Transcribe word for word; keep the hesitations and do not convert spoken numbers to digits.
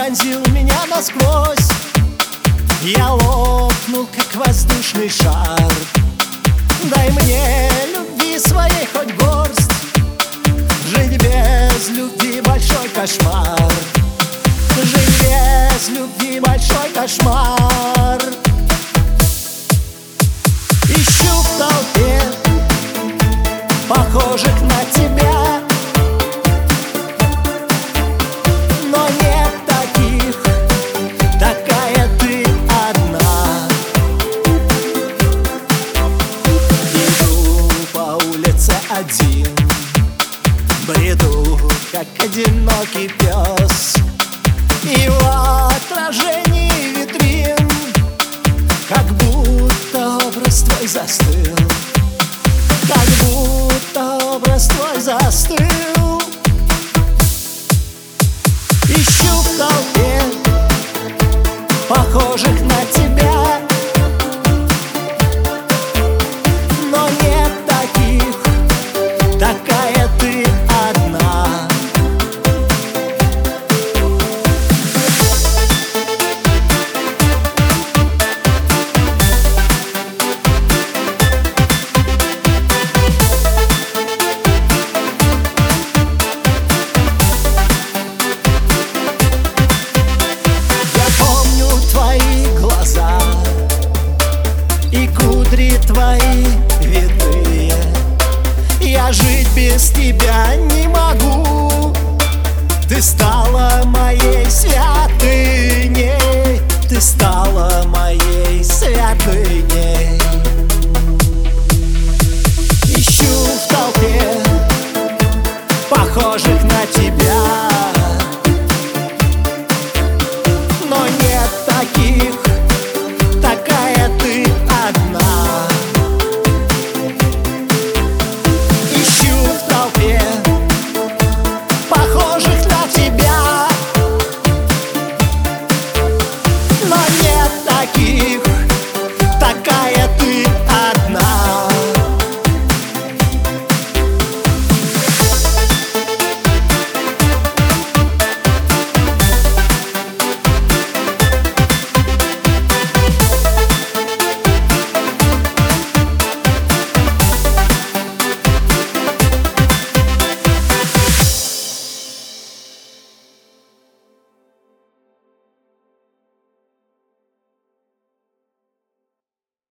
пронзил меня насквозь. Я лопнул, как воздушный шар. Дай мне любви своей хоть горсть. Жить без любви большой кошмар. Жить без любви большой кошмар. Ищу в толпе похожих на тебя, но нет таких, такая ты одна. Иду по улице один, бреду, как одинокий пес, и в отражении витрин как будто образ твой застыл. Как будто образ твой застыл. Ищу в толпе похожих на тебя, но нет таких, такая ты одна. Твои видные, я жить без тебя не могу. Ты стала моей святыней, ты стала моей святыней. Ищу в толпе похожих на тебя,